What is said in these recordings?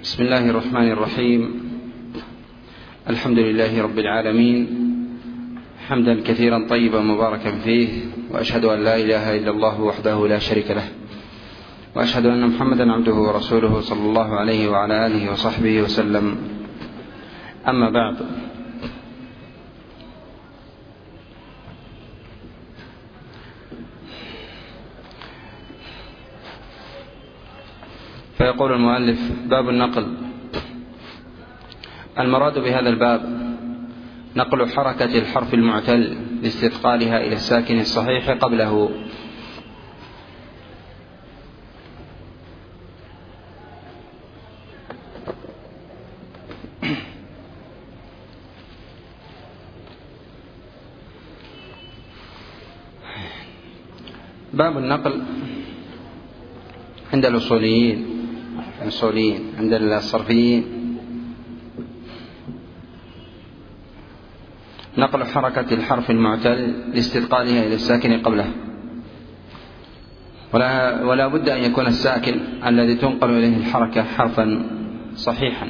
بسم الله الرحمن الرحيم. الحمد لله رب العالمين، حمدا كثيرا طيبا مباركا فيه، وأشهد أن لا إله إلا الله وحده لا شريك له، وأشهد أن محمدا عبده ورسوله صلى الله عليه وعلى آله وصحبه وسلم. أما بعد، فيقول المؤلف: باب النقل. المراد بهذا الباب نقل حركة الحرف المعتل لاستثقالها إلى الساكن الصحيح قبله. باب النقل عند الأصوليين عند الصرفيين نقل حركة الحرف المعتل لاستثقالها إلى الساكن قبله، ولا بد أن يكون الساكن الذي تنقل إليه الحركة حرفا صحيحا.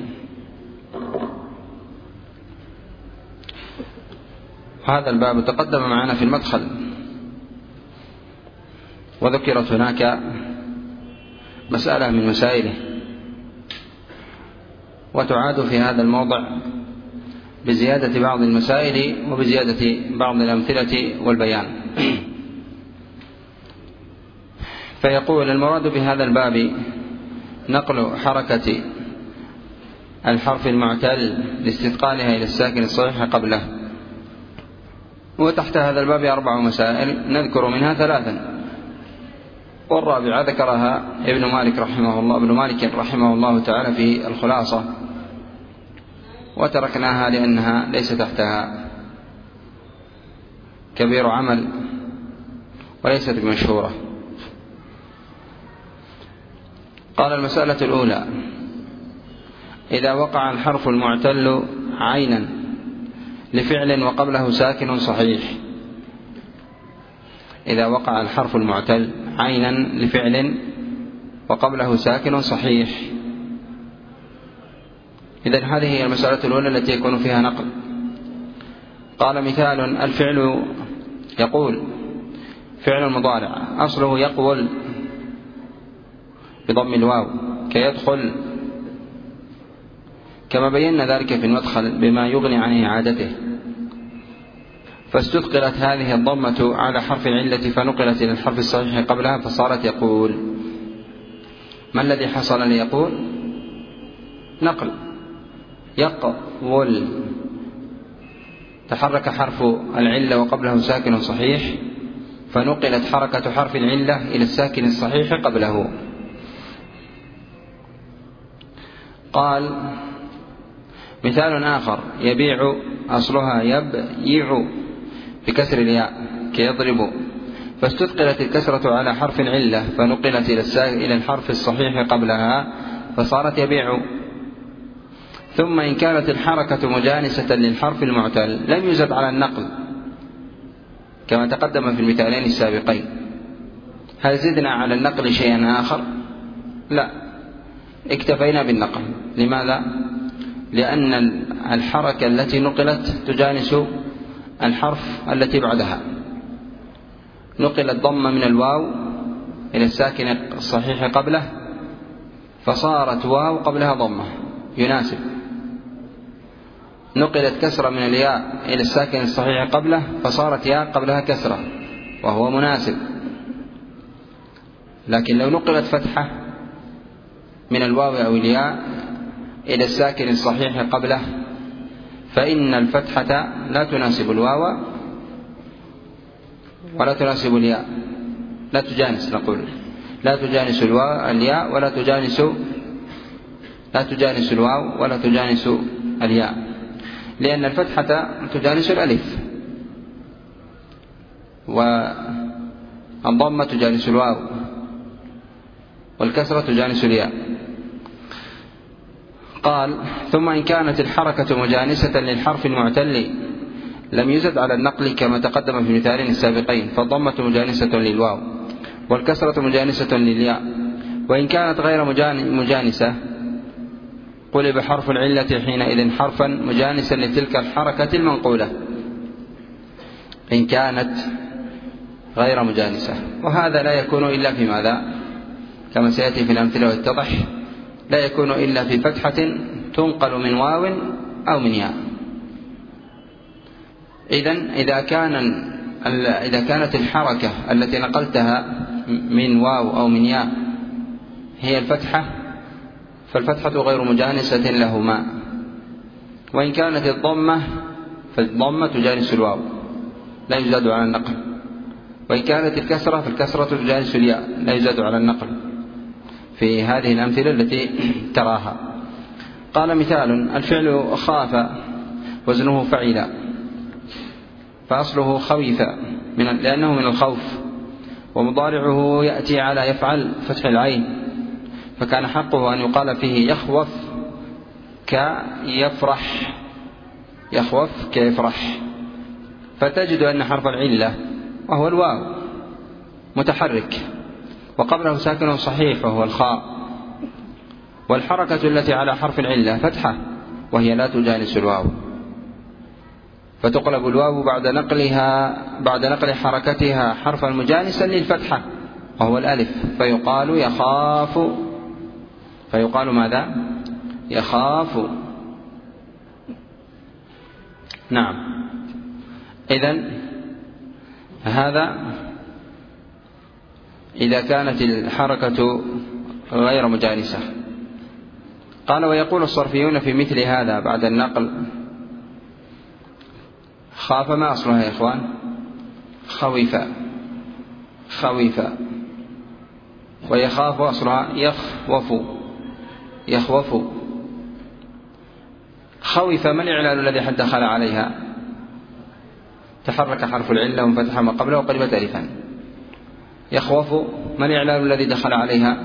هذا الباب تقدم معنا في المدخل، وذكرت هناك مسألة من مسائله، وتعاد في هذا الموضع بزيادة بعض المسائل وبزيادة بعض الأمثلة والبيان. فيقول: المراد بهذا الباب نقل حركة الحرف المعتل لاستثقالها إلى الساكن الصحيح قبله. وتحت هذا الباب 4 مسائل، نذكر منها 3، والرابعة ذكرها ابن مالك رحمه الله تعالى في الخلاصة، وتركناها لأنها ليس تحتها كبير عمل وليست بمشهورة. قال: المسألة الأولى: إذا وقع الحرف المعتل عينا لفعل وقبله ساكن صحيح. إذا وقع الحرف المعتل عينا لفعل وقبله ساكن صحيح. إذن هذه هي المسألة الأولى التي يكون فيها نقل. قال: مثال: الفعل يقول، فعل مضارع أصله يقول بضم الواو كيدخل، كما بينا ذلك في المدخل بما يغني عن إعادته. فاستثقلت هذه الضمة على حرف العلة فنقلت إلى الحرف الصحيح قبلها فصارت يقول. ما الذي حصل ليقول؟ نقل. يقول، تحرك حرف العلة وقبله ساكن صحيح، فنقلت حركة حرف العلة إلى الساكن الصحيح قبله. قال: مثال آخر: يبيع أصلها يبيع بكسر الياء كيضرب، فاستثقلت الكسرة على حرف العلة فنقلت إلى الحرف الصحيح قبلها فصارت يبيع. ثم إن كانت الحركة مجانسة للحرف المعتل لم يزد على النقل كما تقدم في المثالين السابقين. هل زدنا على النقل شيئا آخر؟ لا، اكتفينا بالنقل. لماذا؟ لأن الحركة التي نقلت تجانس الحرف التي بعدها. نقلت ضمة من الواو إلى الساكن الصحيح قبله فصارت واو قبلها ضمة يناسب. نقلت كسرة من الياء إلى الساكن الصحيح قبله فصارت ياء قبلها كسرة وهو مناسب. لكن لو نقلت فتحة من الواو أو الياء إلى الساكن الصحيح قبله فإن الفتحة لا تناسب الواو ولا تناسب الياء، لا تجانس. نقول لا تجانس الياء ولا تجانس الواو ولا تجانس الياء، لأن الفتحة تجانس الألف، والضمة تجانس الواو، والكسرة تجانس الياء. قال: ثم إن كانت الحركة مجانسة للحرف المعتل لم يزد على النقل كما تقدم في المثالين السابقين، فالضمة مجانسة للواو والكسرة مجانسة للياء. وإن كانت غير مجانسة قلب حرف العلة حينئذ حرفا مجانسا لتلك الحركة المنقولة إن كانت غير مجانسة. وهذا لا يكون إلا في ماذا؟ كما سيأتي في الأمثلة ويتضح، لا يكون إلا في فتحة تنقل من واو أو من ياء. إذن إذا كانت الحركة التي نقلتها من واو أو من ياء هي الفتحة، فالفتحة غير مجانسة لهما. وإن كانت الضمة فالضمة تجانس الواو لا يزاد على النقل، وإن كانت الكسرة فالكسرة تجانس الياء لا يزاد على النقل في هذه الأمثلة التي تراها. قال مثال: الفعل خاف وزنه فعل، فأصله خوف لأنه من الخوف، ومضارعه يأتي على يفعل فتح العين، فكان حقه أن يقال فيه يخوف كيفرح، يخوف كيفرح. فتجد أن حرف العلة وهو الواو متحرك وقبله ساكن صحيح وهو الخاء، والحركة التي على حرف العلة فتحة وهي لا تجانس الواو، فتقلب الواو بعد نقل حركتها حرفا مجانسا للفتحة وهو الألف، فيقال يخاف، فيقال ماذا؟ يخاف. نعم. إذن هذا إذا كانت الحركة غير مجانسة. قال: ويقول الصرفيون في مثل هذا بعد النقل: خاف ما أصلها يا إخوان؟ خوف، خوف. ويخاف أصلها يخوف، يخوف. خوف ما الإعلال الذي حد دخل عليها؟ تحرك حرف العلة وانفتح ما قبله وقلبت ألفا. يخوف ما الإعلال الذي دخل عليها؟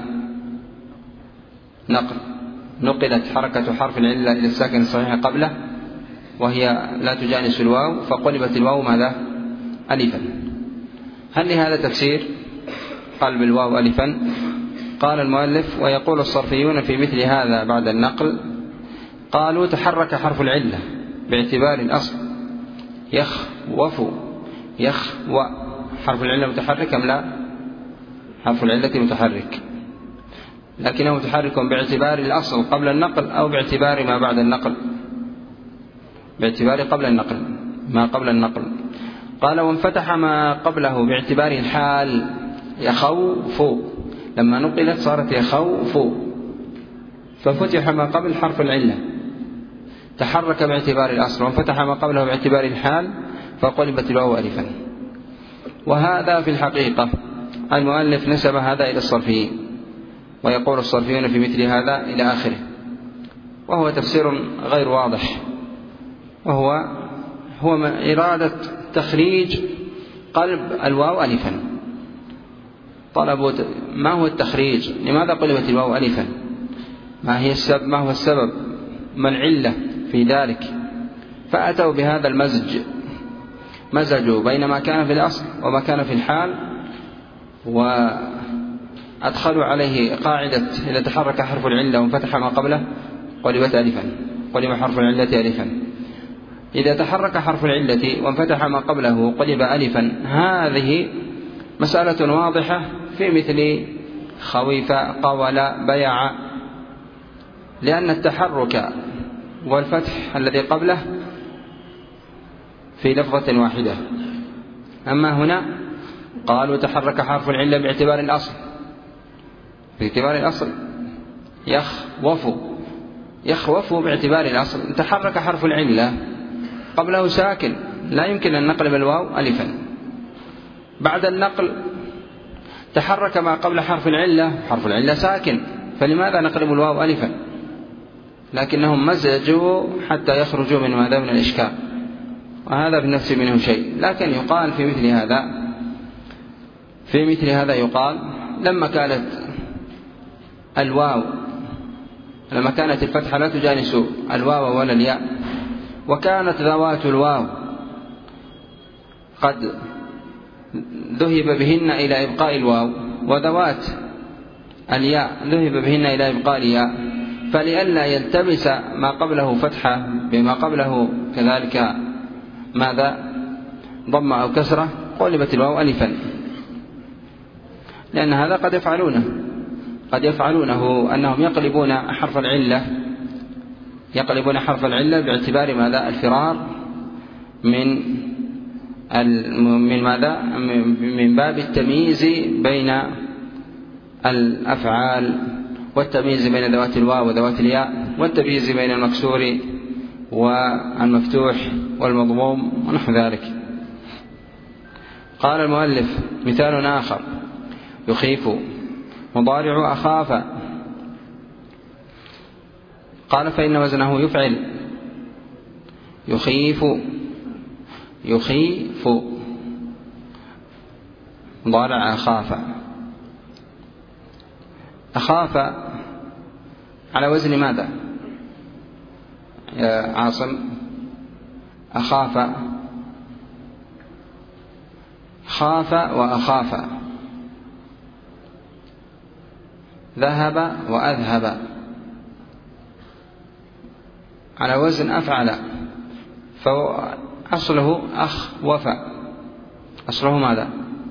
نقلت حركة حرف العلة إلى الساكن الصحيح قبله وهي لا تجانس الواو، فقلبت الواو ماذا؟ ألفا. هل لهذا تفسير قلب الواو ألفا؟ قال المؤلف: ويقول الصرفيون في مثل هذا بعد النقل، قالوا تحرك حرف العلة باعتبار الأصل يخوف، يخوى. حرف العلة متحرك أم لا؟ حرف العلة متحرك، لكنه متحرك باعتبار الأصل قبل النقل أو باعتبار ما بعد النقل؟ باعتبار قبل النقل، ما قبل النقل. قال: وانفتح ما قبله باعتبار الحال يخوف، لما نقلت صارت يخوف، ففتح ما قبل حرف العلة تحرك باعتبار الأصل، وانفتح ما قبله باعتبار الحال فقلبت الواو ألفا. وهذا في الحقيقة المؤلف نسب هذا إلى الصرفيين، ويقول الصرفيون في مثل هذا إلى آخره، وهو تفسير غير واضح، وهو إرادة تخريج قلب الواو ألفا. طلبوا ما هو التخريج؟ لماذا قلبت الواو ألفا؟ ما هو السبب؟ ما العلة في ذلك؟ فأتوا بهذا المزج، مزجوا بين ما كان في الأصل وما كان في الحال، وأدخلوا عليه قاعدة: إذا تحرك حرف العلة وانفتح ما قبله قلبت ألفا، قلب حرف العلة ألفا. إذا تحرك حرف العلة وانفتح ما قبله قلب ألفا. هذه مسألة واضحة في مثل خويف، قول، بيع، لأن التحرك والفتح الذي قبله في لفظة واحدة. أما هنا قالوا تحرك حرف العلة باعتبار الأصل، باعتبار الأصل يخوف، يخوف باعتبار الأصل. تحرك حرف العلة قبله ساكن، لا يمكن أن نقلب الواو ألفا. بعد النقل تحرك ما قبل حرف العلة، حرف العلة ساكن، فلماذا نقلب الواو ألفا؟ لكنهم مزجوا حتى يخرجوا من ماذا؟ من الإشكال، وهذا في نفس منه شيء. لكن يقال في مثل هذا يقال: لما كانت الفتحة لا تجانس الواو ولا الياء، وكانت ذوات الواو قد ذهب بهن إلى إبقاء الواو، وذوات الياء ذهب بهن إلى إبقاء الياء، فلئلا يلتبس ما قبله فتحة بما قبله كذلك ماذا ضم أو كسرة قلبت الواو ألفا، لأن هذا قد يفعلونه أنهم يقلبون حرف العلة باعتبار ماذا الفرار من باب التمييز بين الأفعال، والتمييز بين ذوات الواو وذوات الياء، والتمييز بين المكسور والمفتوح والمضموم ونحو ذلك. قال المؤلف: مثال آخر: يخيف مضارع أخاف. قال: فإن وزنه يفعل. يخيف مضارع أخاف على وزن ماذا يا عاصم؟ أخاف، خاف وأخاف، ذهب وأذهب، على وزن أفعل، فأصله أخوف. أصله ماذا؟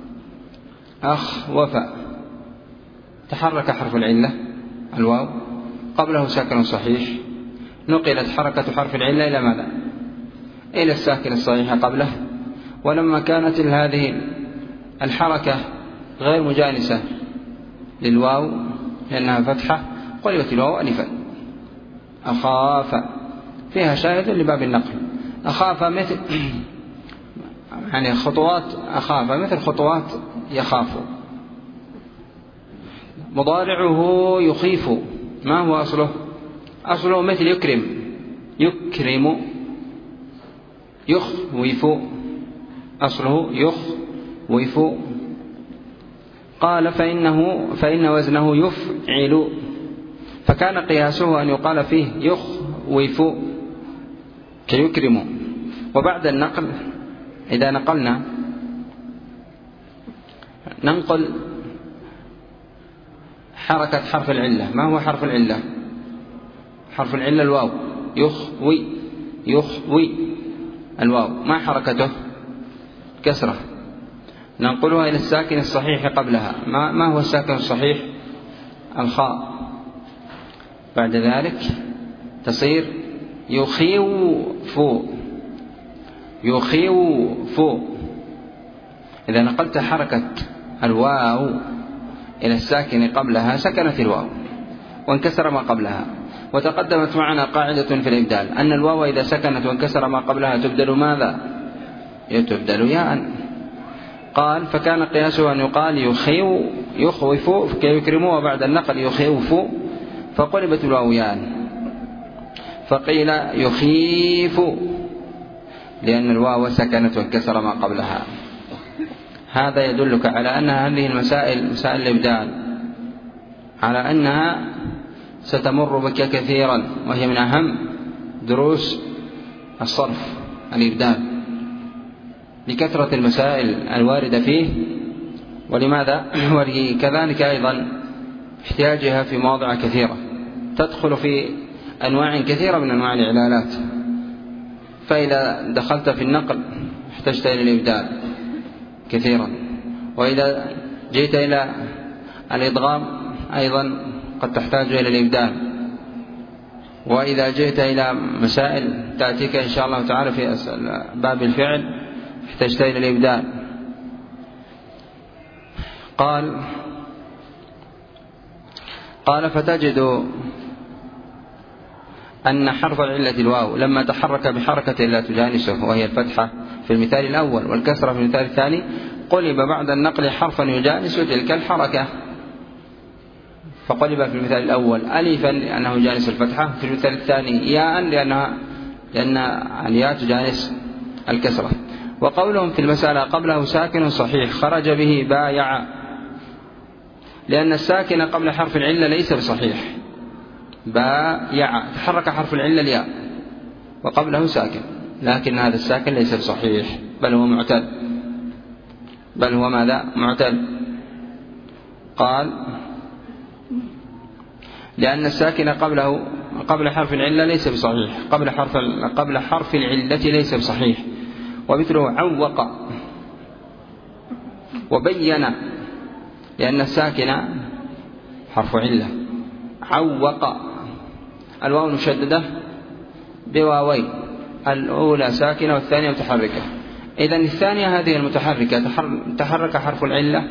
أخوف. تحرك حرف العلة الواو قبله ساكن صحيح، نقلت حركة حرف العلة إلى ماذا؟ إلى الساكن الصحيح قبله، ولما كانت هذه الحركة غير مجانسة للواو لأنها فتحة قلبت الواو ألفا. أخاف فيها شاهد لباب النقل. أخاف مثل يعني خطوات أخاف مثل خطوات يخاف. مضارعه يخيف، ما هو أصله؟ أصله مثل يكرم، يخوف، أصله يخوف. قال: فإن وزنه يفعل، فكان قياسه أن يقال فيه يخوف كيكرم. وبعد النقل إذا نقلنا ننقل حركة حرف العلة. ما هو حرف العلة؟ حرف العلة الواو، يخوي الواو، ما حركته؟ كسرة. ننقلها إلى الساكن الصحيح قبلها. ما هو الساكن الصحيح؟ الخاء. بعد ذلك تصير يخيف. إذا نقلت حركة الواو إلى الساكن قبلها سكنت الواو وانكسر ما قبلها. وتقدمت معنا قاعدة في الإبدال أن الواو إذا سكنت وانكسر ما قبلها تبدل ماذا؟ تبدل ياء. قال: فكان قياسه أن يقال يخوف كيكرم، وبعد النقل يخوف فقلبت الواو ياء، فقيل يخيف لأن الواو سكنت وانكسر ما قبلها. هذا يدلك على أن هذه المسائل مسائل الإبدال على أنها ستمر بك كثيرا، وهي من أهم دروس الصرف الإبدال لكثرة المسائل الواردة فيه، ولماذا؟ ولكذلك أيضا احتياجها في مواضع كثيرة تدخل في أنواع كثيرة من أنواع الإعلالات. فإذا دخلت في النقل احتجت إلى الإبدال كثيرا، وإذا جئت إلى الإدغام أيضا قد تحتاج إلى الإبدال، وإذا جئت إلى مسائل تأتيك إن شاء الله تعالى في باب الفعل احتجت إلى الإبدال. قال: فتجد أن حرف العلة الواو لما تحرك بحركة لا تجانسه وهي الفتحة في المثال الأول والكسرة في المثال الثاني قلب بعد النقل حرفا يجانس تلك الحركة، فقلب في المثال الأول ألفا لأنه يجانس الفتحة، في المثال الثاني ياء لأن الياء تجانس الكسرة. وقولهم في المسألة قبله ساكن صحيح خرج به بايع، لأن الساكن قبل حرف العلة ليس بصحيح. بايع تحرك حرف العلة الياء وقبله ساكن، لكن هذا الساكن ليس بصحيح بل هو معتل. بل هو ماذا؟ معتل. قال: لأن الساكن قبل حرف العلة ليس بصحيح، قبل حرف العلة ليس بصحيح. ومثله عوق وبين، لأن الساكن حرف علة. عوق الواو مشددة بواوين، الأولى ساكنة والثانية متحركة. إذن الثانية هذه المتحركة تحرك حرف العلة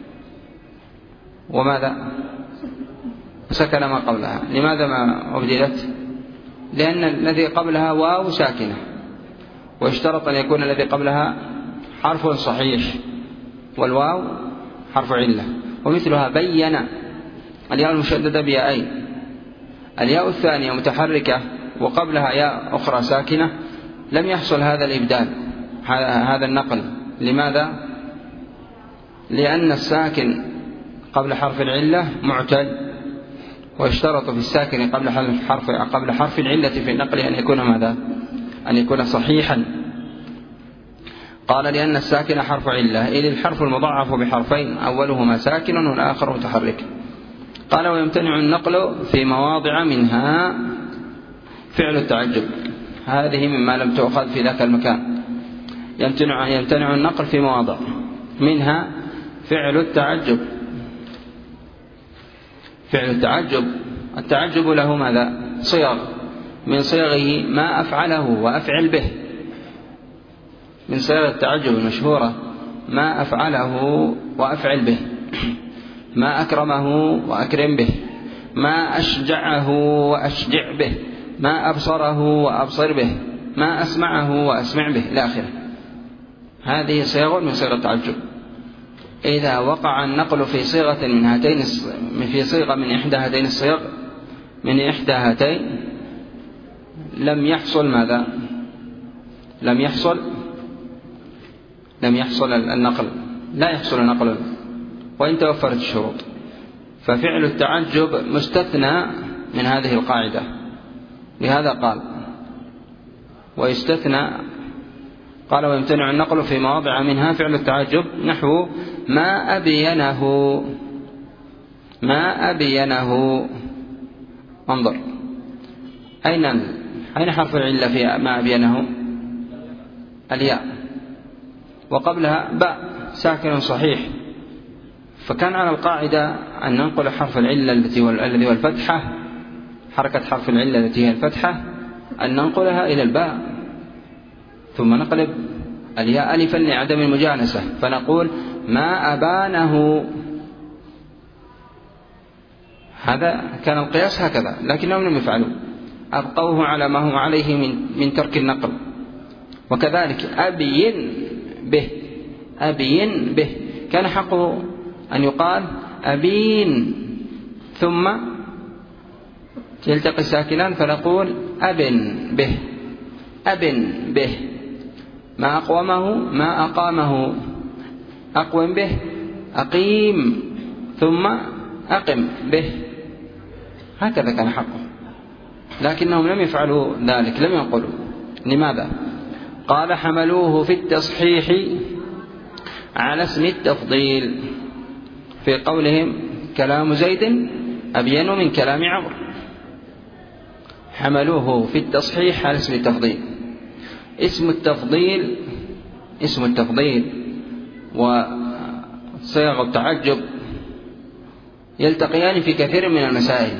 وماذا؟ سكن ما قبلها. لماذا ما أبدلت؟ لأن الذي قبلها واو ساكنة، واشترط أن يكون الذي قبلها حرف صحيح، والواو حرف علة. ومثلها بين، الياء المشددة بياءين، الياء الثانية متحركة وقبلها ياء أخرى ساكنة، لم يحصل هذا الإبدال، هذا النقل. لماذا؟ لأن الساكن قبل حرف العلة معتل، ويشترط في الساكن قبل حرف العلة في النقل أن يكون ماذا؟ أن يكون صحيحا. قال لأن الساكن حرف علة، إذ الحرف المضاعف بحرفين أولهما ساكن والآخر متحرك. قال ويمتنع النقل في مواضع منها فعل التعجب، هذه مما لم تؤخذ في ذاك المكان. يمتنع النقل في مواضع منها فعل التعجب. فعل التعجب له ماذا؟ صيغ، من صيغه ما أفعله وأفعل به، من صيغ التعجب المشهورة ما أفعله وأفعل به، ما أكرمه وأكرم به، ما أشجعه وأشجع به، ما أبصره وأبصر به، ما أسمعه وأسمع به إلى آخره. هذه صيغ من صيغ التعجب. إذا وقع النقل في صيغة من إحدى هاتين الصيغ، من إحدى هاتين، لم يحصل ماذا؟ لم يحصل النقل، لا يحصل النقل وإن توفرت الشروط. ففعل التعجب مستثنى من هذه القاعدة، لهذا قال ويستثنى. قال ويمتنع النقل في مواضع منها فعل التعجب، نحو ما أبينه. انظر، أين حرف العلة في ما أبينه؟ الياء، وقبلها باء ساكن صحيح. فكان على القاعدة أن ننقل حرف العلة الذي هو الفتحة، حركة حرف العلة التي هي الفتحة، أن ننقلها إلى الباء، ثم نقلب الياء ألفا لعدم المجانسة، فنقول ما أبانه. هذا كان القياس هكذا، لكنهم لم يفعلوا، أبقوه على ما هو عليه من ترك النقل. وكذلك أبين به كان حقه أن يقال أبين، ثم يلتقي الساكنان فنقول أبن به، ما أقومه ما أقامه، أقوم به، أقيم، ثم أقم به. هكذا كان حقه، لكنهم لم يفعلوا ذلك، لم ينقلوا. لماذا؟ قال حملوه في التصحيح على اسم التفضيل، في قولهم كلام زيد أبين من كلام عمرو. حملوه في التصحيح على اسم التفضيل. اسم التفضيل وصيغ التعجب يلتقيان في كثير من المسائل،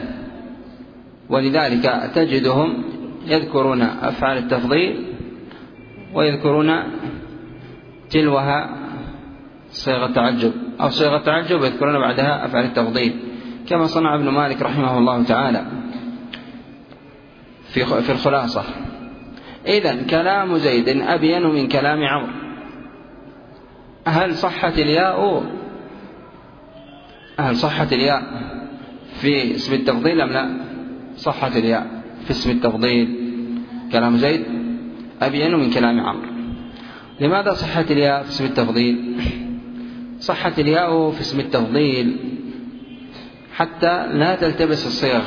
ولذلك تجدهم يذكرون أفعال التفضيل ويذكرون تلوها صيغ التعجب، أو صيغ التعجب يذكرون بعدها أفعال التفضيل، كما صنع ابن مالك رحمه الله تعالى في الخلاصة. إذن كلام زيد أبين من كلام عمرو. هل صحت الياء في اسم التفضيل أم لا؟ صحت الياء في اسم التفضيل، كلام زيد أبين من كلام عمرو. لماذا صحت الياء في اسم التفضيل؟ صحت الياء في اسم التفضيل حتى لا تلتبس الصيغ،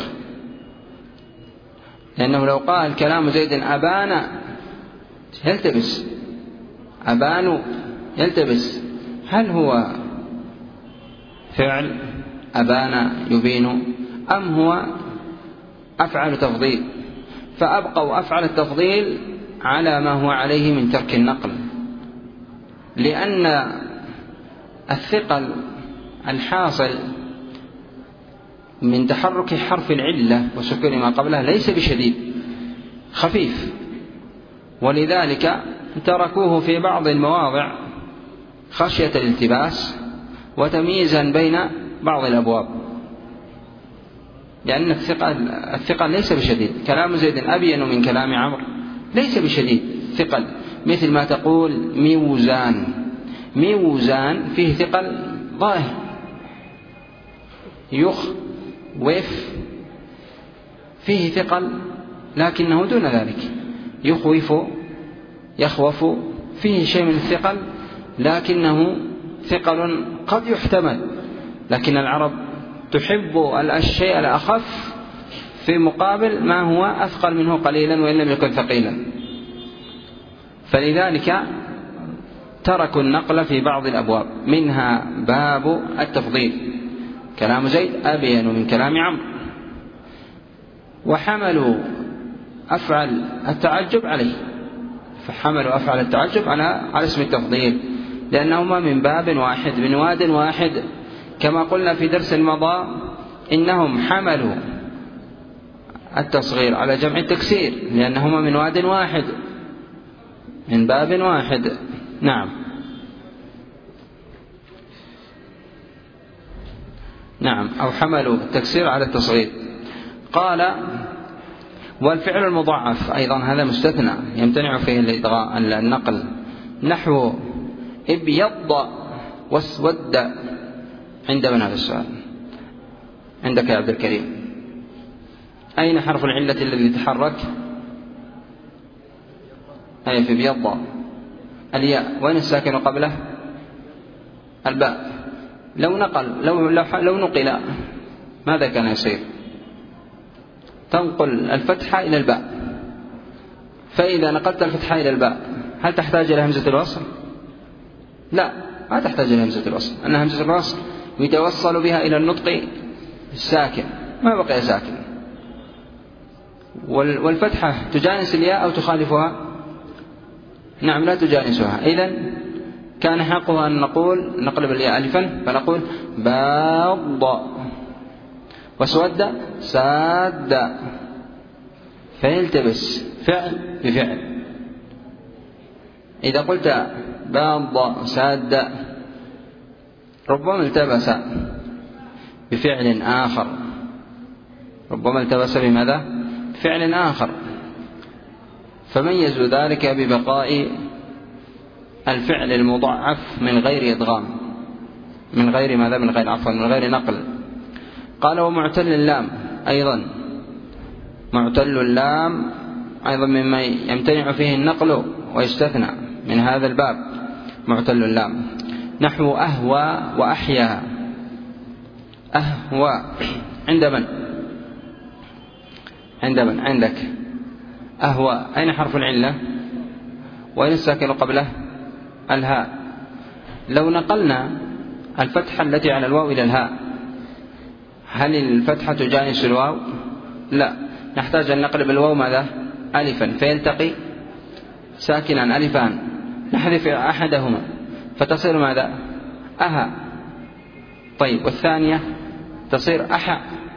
لأنه لو قال كلام زيد أبان يلتبس، أبان يلتبس. هل هو فعل أبان يبين، أم هو أفعل تفضيل، فأبقوا أفعل التفضيل على ما هو عليه من ترك النقل، لأن الثقل الحاصل من تحرك حرف العلة وسكون ما قبله ليس بشديد، خفيف، ولذلك تركوه في بعض المواضع خشية الالتباس وتمييزا بين بعض الأبواب، لأن الثقل ليس بشديد. كلام زيد أبين من كلام عمرو ليس بشديد ثقل، مثل ما تقول ميوزان، ميوزان فيه ثقل ظاهر، يخوف فيه ثقل لكنه دون ذلك، يخوف فيه شيء من الثقل لكنه ثقل قد يحتمل، لكن العرب تحب الشيء الأخف في مقابل ما هو أثقل منه قليلا وإن لم يكن ثقيلا، فلذلك تركوا النقل في بعض الأبواب، منها باب التفضيل، كلام زيد أبين من كلام عمرو، وحملوا أفعل التعجب عليه، فحملوا أفعل التعجب على اسم التفضيل، لأنهما من باب واحد، من واد واحد، كما قلنا في درس مضى إنهم حملوا التصغير على جمع التكسير لأنهما من واد واحد، من باب واحد. نعم، أو حملوا التكسير على التصغير. قال والفعل المضاعف أيضا هذا مستثنى يمتنع فيه النقل، نحو ابيض واسود. عند من هذا السؤال؟ عندك يا عبد الكريم. أين حرف العلة الذي يتحرك؟ أي في ابيض، الياء. وين الساكن قبله؟ الباء. لو نقل ماذا كان يصير؟ تنقل الفتحة إلى الباء، فإذا نقلت الفتحة إلى الباء هل تحتاج إلى همزة الوصل؟ لا، ما تحتاج إلى همزة الوصل، أن همزة الوصل يتوصل بها إلى النطق الساكن، ما بقي ساكن. والفتحة تجانس الياء أو تخالفها؟ نعم، لا تجانسها. إذن كان حقها أن نقلب الياء ألفا فنقول باض، وسود ساد، فيلتبس فعل بفعل. إذا قلت باض ساد ربما التبس بفعل آخر، ربما التبس بماذا؟ فعل آخر، فميزوا ذلك ببقاء الفعل المضاعف من غير إدغام، من غير نقل. قال ومعتل اللام أيضا، معتل اللام أيضا مما يمتنع فيه النقل ويستثنى من هذا الباب، معتل اللام، نحو أهوى وأحيا. أهوى عند من؟ عندك. أهوى أين حرف العلة؟ وأين الساكن قبله؟ الهاء. لو نقلنا الفتحة التي على الواو إلى الهاء هل الفتحة تجانس الواو؟ لا، نحتاج أن نقلب الواو ماذا؟ ألفا، فيلتقي ساكنا ألفان، نحذف أحدهما فتصير ماذا؟ أها. طيب، والثانية تصير أحا،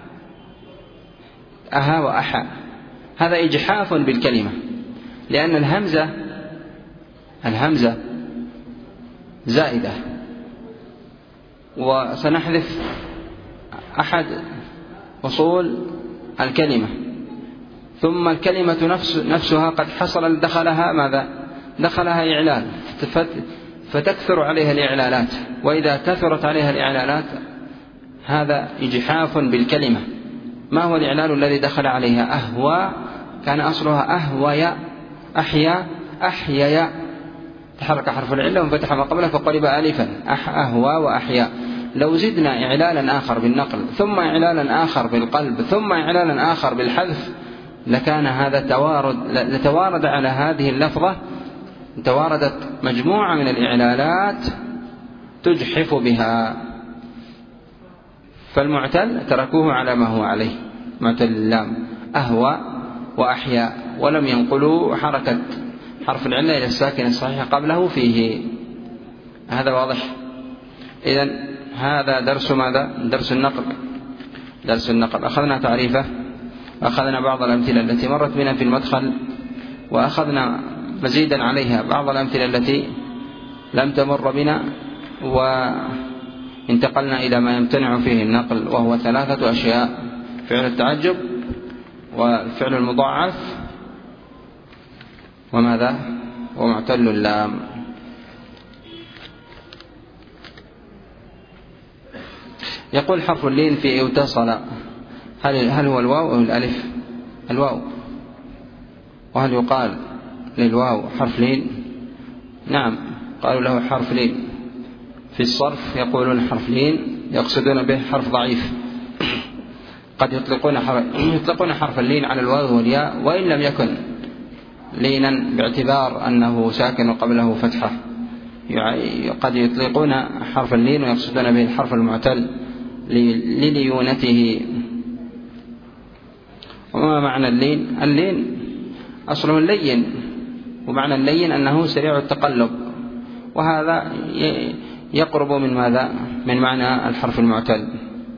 أها وأحا. هذا إجحاف بالكلمة، لأن الهمزة زائدة، وسنحذف أحد أصول الكلمة، ثم الكلمة نفسها قد حصل دخلها ماذا؟ دخلها إعلال، فتكثر عليها الإعلالات، وإذا كثرت عليها الإعلالات هذا إجحاف بالكلمة. ما هو الإعلال الذي دخل عليها؟ أهوى، كان أصلها أهوى، أحيا، تحرك حرف العلة وانفتح ما قبله فقلب ألفا، أهوى وأحيا. لو زدنا إعلالا آخر بالنقل، ثم إعلالا آخر بالقلب، ثم إعلالا آخر بالحذف، لكان هذا لتوارد على هذه اللفظة، تواردت مجموعة من الإعلالات تجحف بها. فالمعتل تركوه على ما هو عليه، معتل اللام. أهوى وأحيا، ولم ينقلوا حركة حرف العلة إلى الساكن الصحيح قبله فيه. هذا واضح. إذن هذا درس ماذا؟ درس النقل. درس النقل أخذنا تعريفه، وأخذنا بعض الأمثلة التي مرت بنا في المدخل، وأخذنا مزيدا عليها بعض الأمثلة التي لم تمر بنا، وانتقلنا إلى ما يمتنع فيه النقل، وهو 3 أشياء: فعل التعجب، والفعل المضاعف، وماذا؟ ومعتل اللام. يقول حرف اللين في اتصل، هل هو الواو أو الألف؟ الواو. وهل يقال للواو حرف لين؟ نعم، قالوا له حرف لين. في الصرف يقولون حرف لين يقصدون به حرف ضعيف. قد يطلقون حرف اللين على الواو والياء وإن لم يكن لينا باعتبار أنه ساكن وقبله فتحة. قد يطلقون حرف اللين ويقصدون به الحرف المعتل لليونته. وما معنى اللين؟ اللين أصله اللين، ومعنى اللين أنه سريع التقلب، وهذا يقرب من ماذا؟ من معنى الحرف المعتل.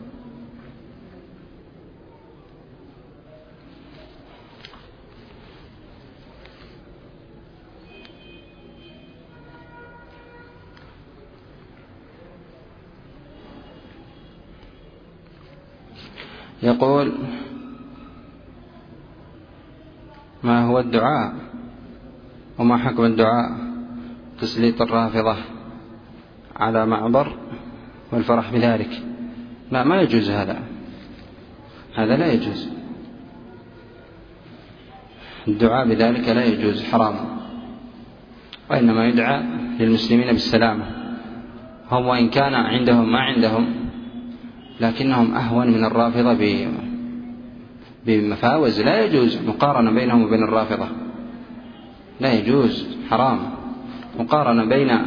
يقول: ما هو الدعاء وما حكم الدعاء؟ تسليط الرافضة على معبر والفرح بذلك. لا، ما يجوز هذا لا يجوز. الدعاء بذلك لا يجوز، حرام. وإنما يدعى للمسلمين بالسلامة. هم وإن كان عندهم ما عندهم، لكنهم أهون من الرافضة بمفاوز. لا يجوز مقارنة بينهم وبين الرافضة، لا يجوز، حرام مقارنة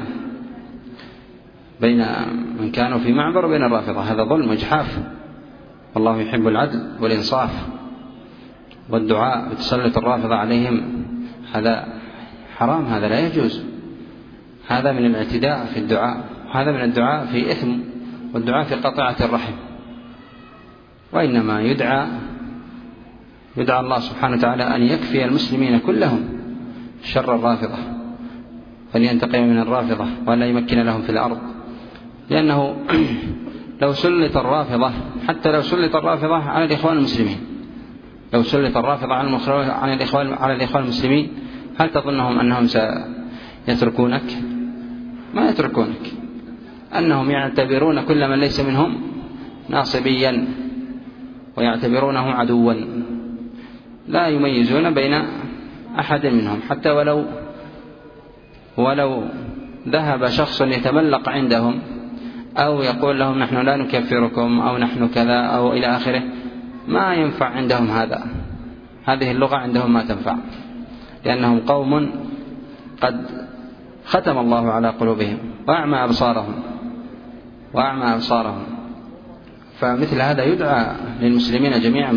بين من كانوا في معبر وبين الرافضة. هذا ظلم وإجحاف، والله يحب العدل والإنصاف. والدعاء بتسلط الرافضة عليهم هذا حرام، هذا لا يجوز. هذا من الاعتداء في الدعاء، وهذا من الدعاء في إثم، والدعاء في قطيعة الرحم. وإنما يدعى الله سبحانه وتعالى أن يكفي المسلمين كلهم شر الرافضة، فلينتقم من الرافضة ولا يمكن لهم في الأرض. لأنه لو سلط الرافضة، حتى لو سلط الرافضة على الإخوان المسلمين، لو سلط الرافضة على الإخوان المسلمين، هل تظنهم أنهم سيتركونك؟ ما يتركونك. أنهم يعتبرون كل من ليس منهم ناصبيا، ويعتبرونه عدوا، لا يميزون بين أحد منهم. حتى ولو ذهب شخص يتملق عندهم أو يقول لهم نحن لا نكفركم أو نحن كذا أو إلى آخره، ما ينفع عندهم هذه اللغة عندهم ما تنفع، لأنهم قوم قد ختم الله على قلوبهم وأعمى أبصارهم. فمثل هذا يدعى للمسلمين جميعا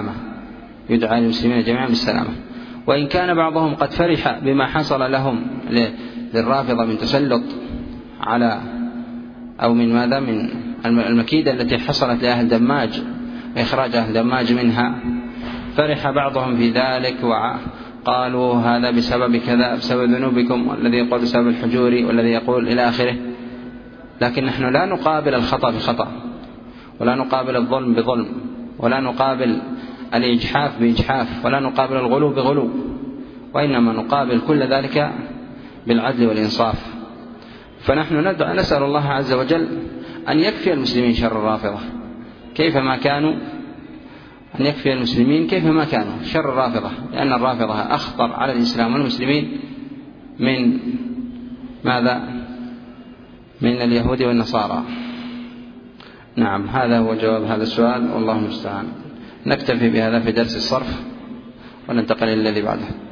بالسلامة. وإن كان بعضهم قد فرح بما حصل لهم للرافضة من تسلط على أو من ماذا، من المكيدة التي حصلت لأهل دماج وإخراج أهل دماج منها، فرح بعضهم في ذلك وقالوا هذا بسبب كذا، بسبب ذنوبكم، والذي يقول بسبب الحجور، والذي يقول إلى آخره. لكن نحن لا نقابل الخطأ بخطأ، ولا نقابل الظلم بظلم، ولا نقابل الإجحاف بإجحاف، ولا نقابل الغلو بغلو، وإنما نقابل كل ذلك بالعدل والإنصاف. فنحن نسأل الله عز وجل أن يكفي المسلمين شر الرافضة كيفما كانوا، أن يكفي المسلمين كيفما كانوا شر الرافضة، لأن الرافضة أخطر على الإسلام والمسلمين من ماذا؟ من اليهود والنصارى. نعم، هذا هو جواب هذا السؤال، والله المستعان. نكتفي بهذا في درس الصرف وننتقل إلى الذي بعده.